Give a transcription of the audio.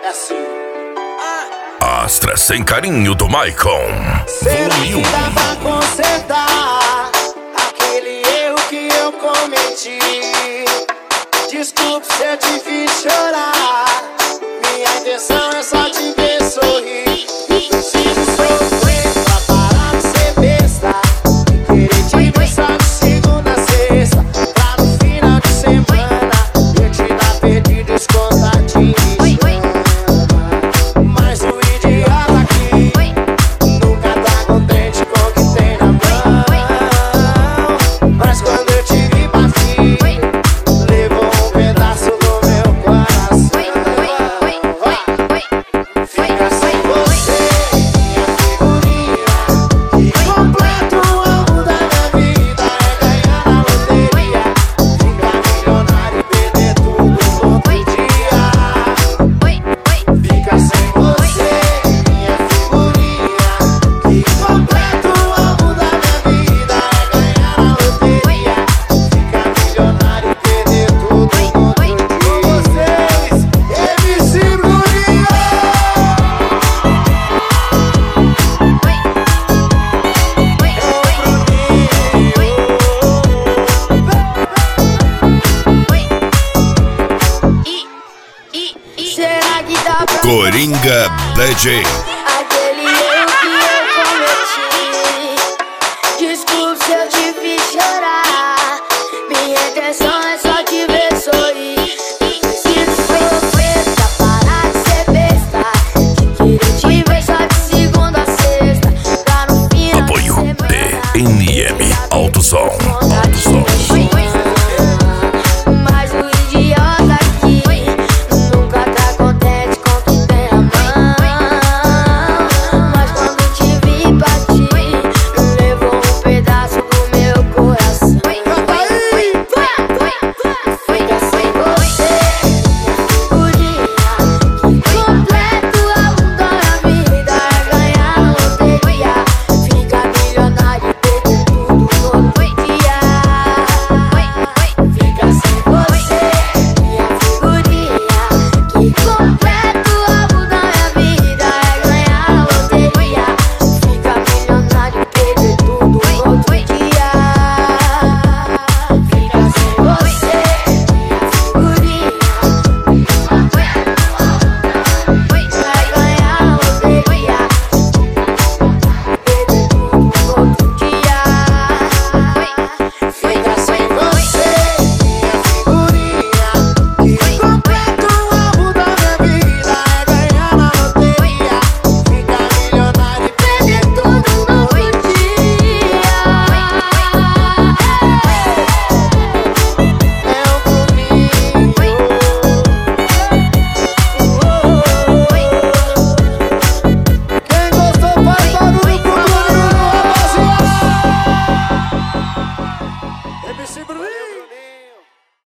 assim. Astra Sem Carinho do Maicon. Será que dá pra consertar aquele erro que eu cometi? Desculpe se eu te fiz chorar. Minha intenção é só te ver sorrir. Preciso sofrer pra parar de ser besta e querer te ver só de segunda a sexta, pra no final de semana eu te dar perdido os contatinhos. Mas o idiota aqui nunca tá contente com o que tem na mão. Mas quando eu te vi partir, levou um pedaço do meu coração. Fica sem você, minha figurinha, que completa o álbum da minha vida. É ganhar na loteria, ficar milionário e perder tudo no outro dia. Fica sem você, minha figurinha, que completa o álbum da minha vida. É ganhar na loteria, ficar milionário e perder tudo no outro dia. Com vocês, MC Bruninho. Será que dá pra Coringa DJ.